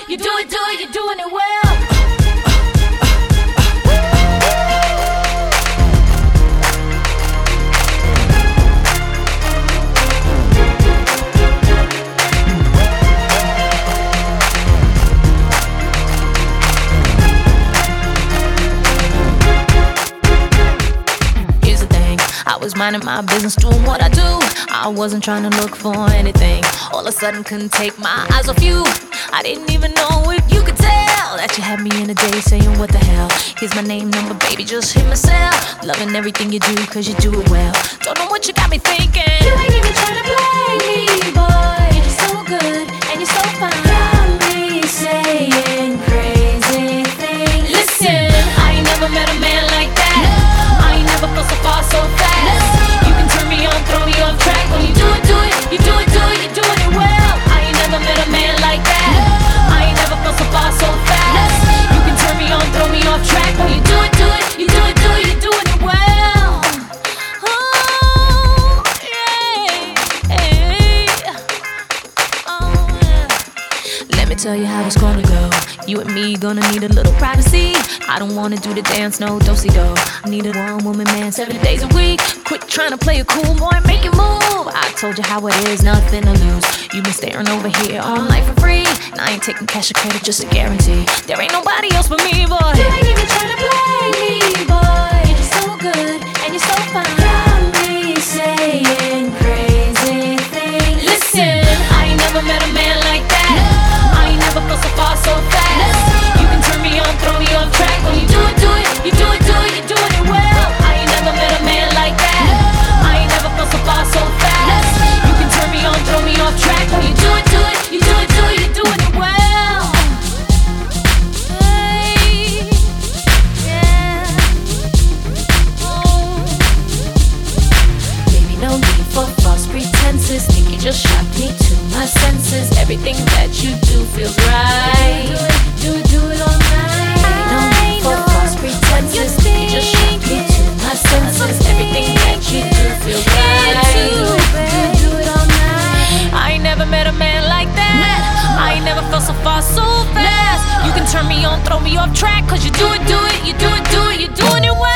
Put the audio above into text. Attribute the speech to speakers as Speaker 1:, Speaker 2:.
Speaker 1: you do it, you're doing it well.
Speaker 2: I was minding my business, doing what I do. I wasn't trying to look for anything. All of a sudden, couldn't take my eyes off you. I didn't even know if you could tell that you had me in a day saying, what the hell? Here's my name, number, baby, just hit my cell. Loving everything you do, cause you do it well. Don't know what you got me thinking.
Speaker 1: You ain't even trying to play me, boy. You're so good, and you're so fine. Got me saying crazy things.
Speaker 2: Listen, I ain't never met a man like that.
Speaker 1: No.
Speaker 2: I ain't never felt so far, so fast.
Speaker 1: No.
Speaker 2: You can turn me on, throw me off track. When you do it, you do it, you're doing it well. I ain't never met a man like that.
Speaker 1: No.
Speaker 2: I ain't never felt so far, so fast.
Speaker 1: No.
Speaker 2: You can turn me on, throw me off track. When you do it, you do it, you're doing it well. Oh, yeah, oh, yeah. Let me tell you how it's gonna go. You and me gonna need a little privacy. I don't wanna do the dance, no do-si-do. I need a one-woman man 7 days a week. Quit trying to play a cool boy, make it move. I told you how it is, nothing to lose. You been staring over here all night for free, and I ain't taking cash or credit, just a guarantee. There ain't nobody else but me, boy.
Speaker 1: You ain't even trying to play me, boy. You're so good, and you're so fine. Got me saying crazy things.
Speaker 2: Listen, I ain't never met a man like that.
Speaker 1: No.
Speaker 2: I ain't never felt so far, so fast.
Speaker 1: No.
Speaker 2: You can turn me on, throw me off track. When you do it, you do it, you're doing it well. I ain't never met a man like that.
Speaker 1: No.
Speaker 2: I ain't never felt so far, so fast.
Speaker 1: No.
Speaker 2: You can turn me on, throw me off track. When you do it, you're doing it well. Hey, yeah. Oh.
Speaker 1: Baby, no need for false pretenses. Think you just shocked me to my senses. Everything that you do feels right. Do it all night. Baby, no need for false pretenses. Think you just shocked me to my senses. Everything that you do feels right. Do it all night.
Speaker 2: I ain't never met a man like that.
Speaker 1: No.
Speaker 2: I ain't never felt so far, so fast.
Speaker 1: No.
Speaker 2: You can turn me on, throw me off track. Cause you do it, you're doing it well.